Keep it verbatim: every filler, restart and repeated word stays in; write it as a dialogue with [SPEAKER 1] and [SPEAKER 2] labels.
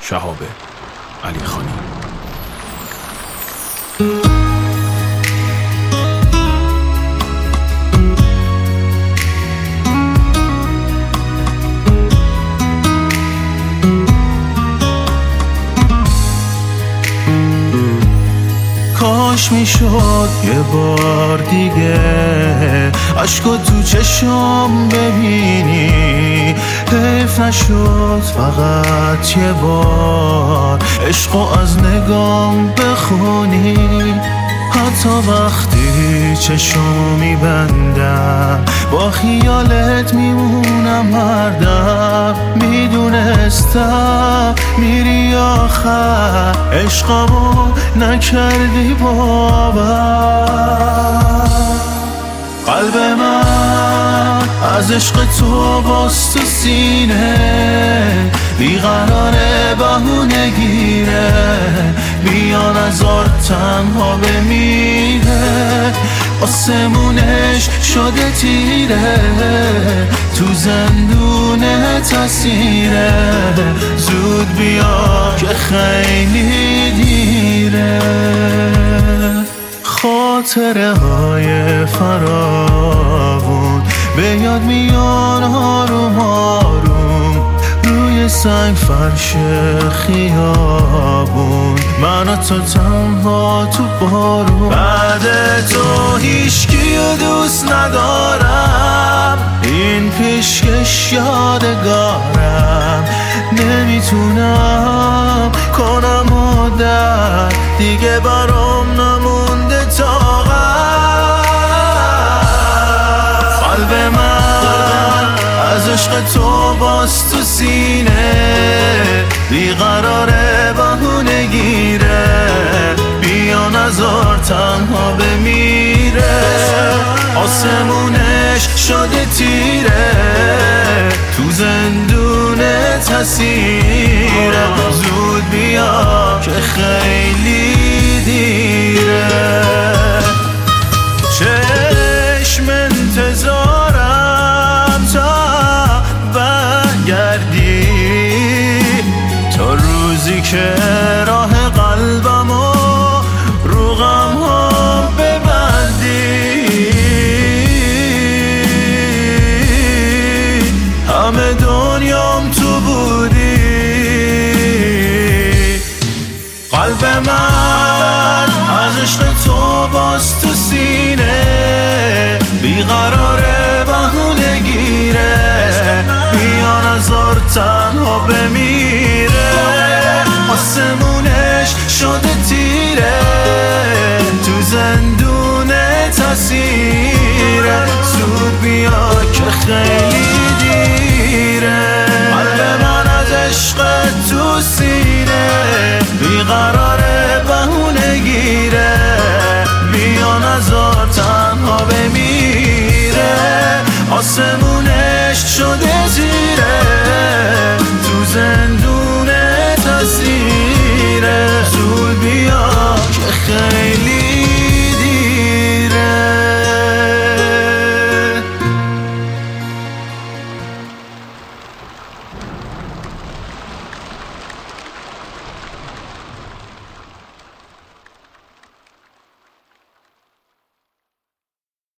[SPEAKER 1] شهاب علیخانی.
[SPEAKER 2] کاش میشد یه بار دیگه عشقو تو چشم ببینی، حیف نشد فقط یه بار عشقو از نگام بخونی. حتی وقتی چشم میبندم با خیالت میمونم هر دم، میدونستم میری آخر عشقمو نکردی باور. قلب من از عشق تو باز تو سینه بیقراره بهونه گیره، بیان هزار تنها بمیره، آسمونش شده تیره، تو زندونه تسیره، زود بیا که خیلی دیره. خاطره های فراوون به یاد میان آروم آروم، روی سنگ فرش خیابون من و تو تنها تو بارون. بعد تو هیچکیو دوست ندارم، این پیشکش یادگارم، نمیتونم کنم عادت دیگه برام نمونده طاقت. قلب من از عشق تو باز تو سینه بیقراره بهونه گیره، بیان هزار تنها بمیره، آسمونش شده تیره، تو زندونه تسیره، زود بیا که خیلی دیره. چشم انتظارم تا برگردی، تا روزی که راه قلبمو رو غم ها ببندی. همه دنیام تو بودی، قلب من از عشق تو باز تو سینه بیقراره بهونه گیره، بیان هزار تنها بمیره، آسمونش شده تیره، تو زندونه تسیره، زود بیا که خیلی دیره. قلب من از عشق تو سینه بیقرار